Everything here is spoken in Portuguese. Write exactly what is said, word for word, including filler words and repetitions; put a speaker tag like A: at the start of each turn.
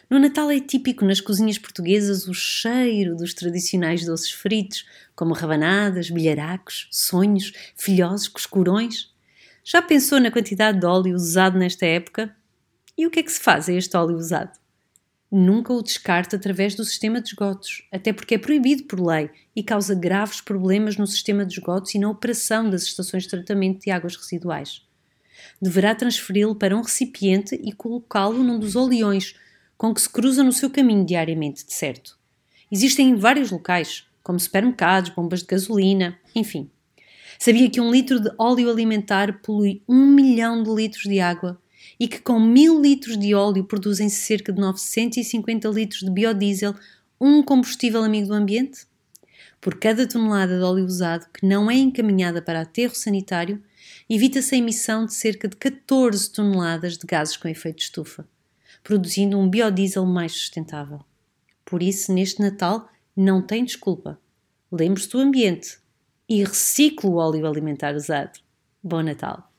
A: No Natal é típico nas cozinhas portuguesas o cheiro dos tradicionais doces fritos, como rabanadas, bilharacos, sonhos, filhoses, coscurões. Já pensou na quantidade de óleo usado nesta época? E o que é que se faz a este óleo usado? Nunca o descarte através do sistema de esgotos, até porque é proibido por lei e causa graves problemas no sistema de esgotos e na operação das estações de tratamento de águas residuais. Deverá transferi-lo para um recipiente e colocá-lo num dos oleões com que se cruza no seu caminho diariamente, de certo. Existem em vários locais, como supermercados, bombas de gasolina, enfim. Sabia que um litro de óleo alimentar polui um milhão de litros de água e que com mil litros de óleo produzem cerca de novecentos e cinquenta litros de biodiesel, um combustível amigo do ambiente? Por cada tonelada de óleo usado que não é encaminhada para aterro sanitário, evita-se a emissão de cerca de catorze toneladas de gases com efeito de estufa, produzindo um biodiesel mais sustentável. Por isso, neste Natal, não tem desculpa. Lembre-se do ambiente e recicle o óleo alimentar usado. Bom Natal!